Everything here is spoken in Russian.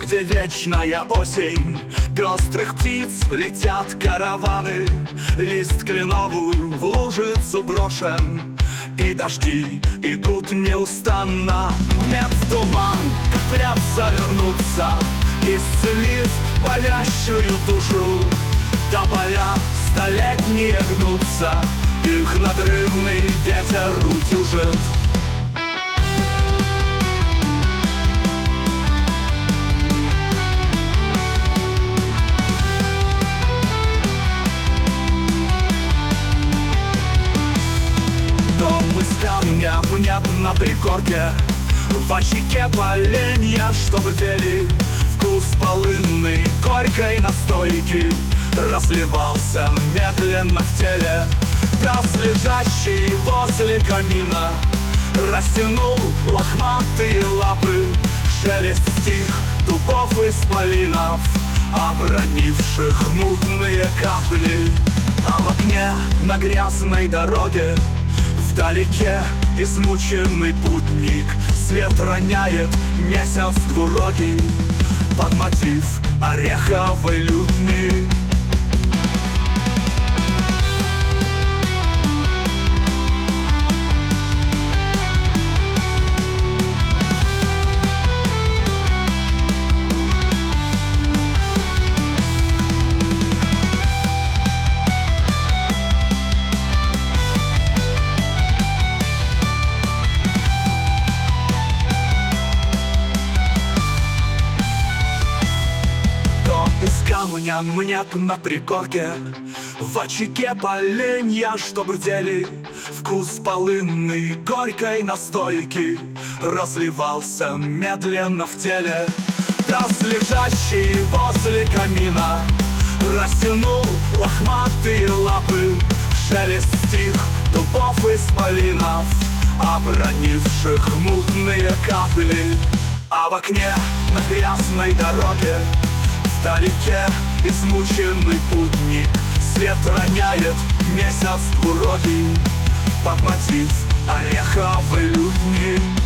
где вечная осень. Пестрых птиц летят караваны, лист кленовый в лужицу брошен, и дожди идут неустанно. Нет туман, как прям завернуться, исцелив болящую душу. Тополя столетние гнутся, их надрывный ветер утюжит. Дом из камня нет на пригорке, в очаге поленья, чтобы пели. Вкус полынной горькой настойки разливался медленно в теле. Пес, лежащий возле камина, растянул лохматые лапы. Шелест стих дубов исполинов, обронивших мутные капли. А в окне на грязной дороге вдалеке измученный путник свет роняет месяц двурогий под мотив ореховой лютни. Из камня нет на пригорке, в очаге поленья, чтобы дели. Вкус полынной горькой настойки разливался медленно в теле. Пес, лежащий возле камина, растянул лохматые лапы. Шелест стих дубов исполинов, обронивших мутные капли. А в окне на грязной дороге вдалеке измученный путник свет роняет месяц двурогий под мотив ореховой лютни.